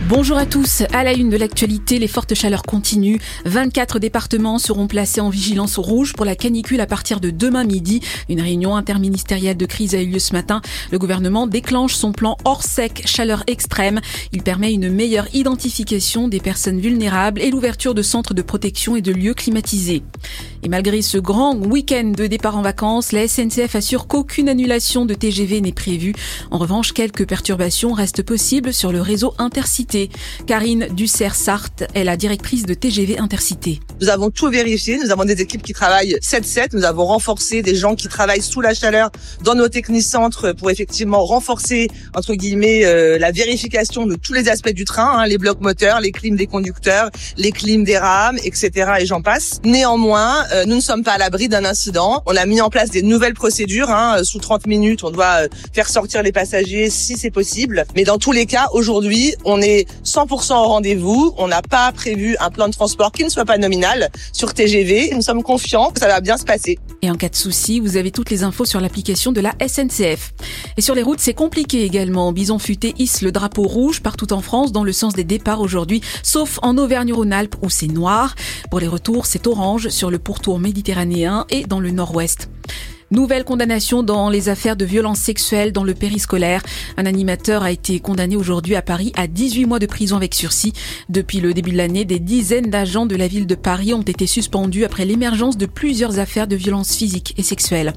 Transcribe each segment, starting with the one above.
Bonjour à tous. À la une de l'actualité, les fortes chaleurs continuent. 24 départements seront placés en vigilance rouge pour la canicule à partir de demain midi. Une réunion interministérielle de crise a eu lieu ce matin. Le gouvernement déclenche son plan hors sec chaleur extrême. Il permet une meilleure identification des personnes vulnérables et l'ouverture de centres de protection et de lieux climatisés. Et malgré ce grand week-end de départ en vacances, la SNCF assure qu'aucune annulation de TGV n'est prévue. En revanche, quelques perturbations restent possibles sur le réseau Intercité. Karine Dussert-Sarthe est la directrice de TGV Intercité. Nous avons tout vérifié, nous avons des équipes qui travaillent 7/7, nous avons renforcé des gens qui travaillent sous la chaleur dans nos technicentres pour effectivement renforcer, entre guillemets, la vérification de tous les aspects du train, les blocs moteurs, les clims des conducteurs, les clims des rames, etc. et j'en passe. Néanmoins, nous ne sommes pas à l'abri d'un incident. On a mis en place des nouvelles procédures, sous 30 minutes, on doit faire sortir les passagers si c'est possible. Mais dans tous les cas, aujourd'hui, on est 100% au rendez-vous. On n'a pas prévu un plan de transport qui ne soit pas nominal sur TGV. Nous sommes confiants que ça va bien se passer. Et en cas de souci, vous avez toutes les infos sur l'application de la SNCF. Et sur les routes, c'est compliqué également. Bison Futé hisse le drapeau rouge partout en France dans le sens des départs aujourd'hui, sauf en Auvergne-Rhône-Alpes où c'est noir. Pour les retours, c'est orange sur le pourtour méditerranéen et dans le nord-ouest. Nouvelle condamnation dans les affaires de violences sexuelles dans le périscolaire. Un animateur a été condamné aujourd'hui à Paris à 18 mois de prison avec sursis. Depuis le début de l'année, des dizaines d'agents de la ville de Paris ont été suspendus après l'émergence de plusieurs affaires de violences physiques et sexuelles.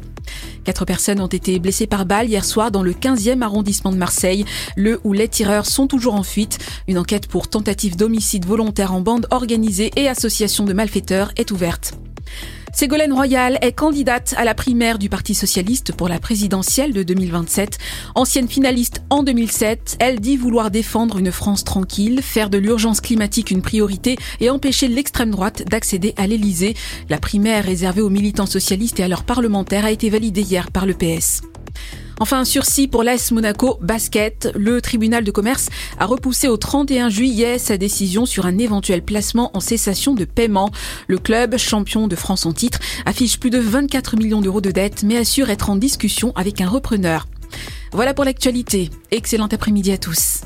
4 personnes ont été blessées par balle hier soir dans le 15e arrondissement de Marseille, le où les tireurs sont toujours en fuite. Une enquête pour tentative d'homicide volontaire en bande organisée et association de malfaiteurs est ouverte. Ségolène Royal est candidate à la primaire du Parti socialiste pour la présidentielle de 2027. Ancienne finaliste en 2007, elle dit vouloir défendre une France tranquille, faire de l'urgence climatique une priorité et empêcher l'extrême droite d'accéder à l'Elysée. La primaire réservée aux militants socialistes et à leurs parlementaires a été validée hier par le PS. Enfin, un sursis pour l'AS Monaco Basket. Le tribunal de commerce a repoussé au 31 juillet sa décision sur un éventuel placement en cessation de paiement. Le club, champion de France en titre, affiche plus de 24 millions d'euros de dettes, mais assure être en discussion avec un repreneur. Voilà pour l'actualité. Excellent après-midi à tous.